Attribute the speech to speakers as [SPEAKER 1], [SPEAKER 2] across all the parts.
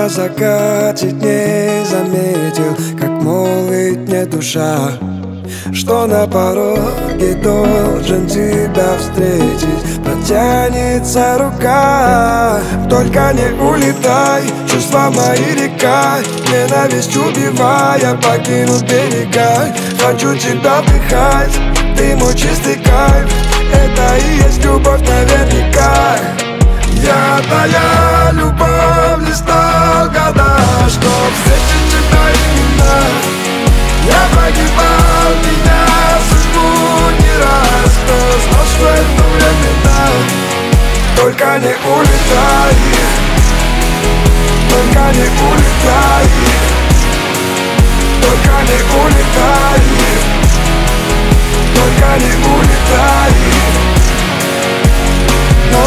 [SPEAKER 1] На закате дней заметил, как молвит мне душа, что на пороге должен тебя встретить. Протянется рука, только не улетай. Чувства мои река, ненависть убивая, покинут берега. Хочу тебя вдыхать, ты мой чистый кайф. Это и есть любовь наверняка. Я твоя любовь, не стал года, чтоб встретить тебя именно. Я погибал, меня судьбу не раз. Кто знал, что это временно? Только не улетай, только не улетай, только не улетай, только не улетай. Но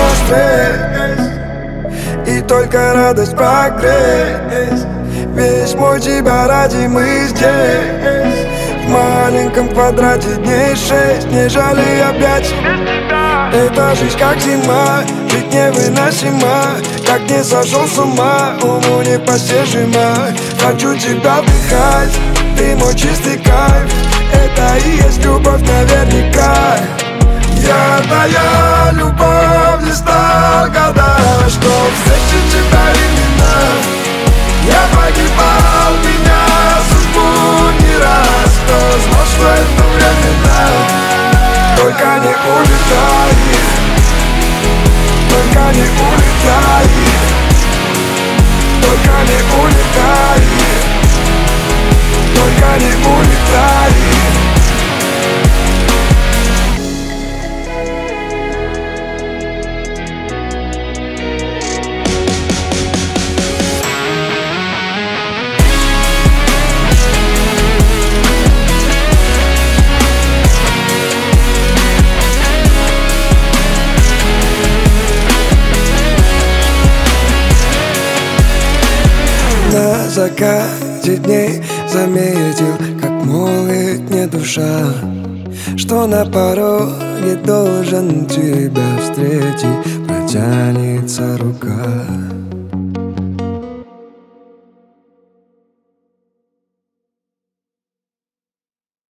[SPEAKER 1] стресс и только радость погреть. Весь мой тебя ради мы здесь. В маленьком квадрате дней 6. Не жалей объятий. Эта жизнь как зима, жить невыносимо. Как не сошел с ума, уму непостижимо. Хочу тебя вдыхать, ты мой чистый кайф. Это и есть любовь наверняка. Я твоя любовь, не стал года, чтоб встретить тебя именно. Я погибал, меня судьбу не раз. Кто знал, что это временно? Только не улетай, только не улетай, только не улетай, только не улетай. На закате дней заметил, как молит мне душа, что на пороге должен тебя встретить. Протянется рука.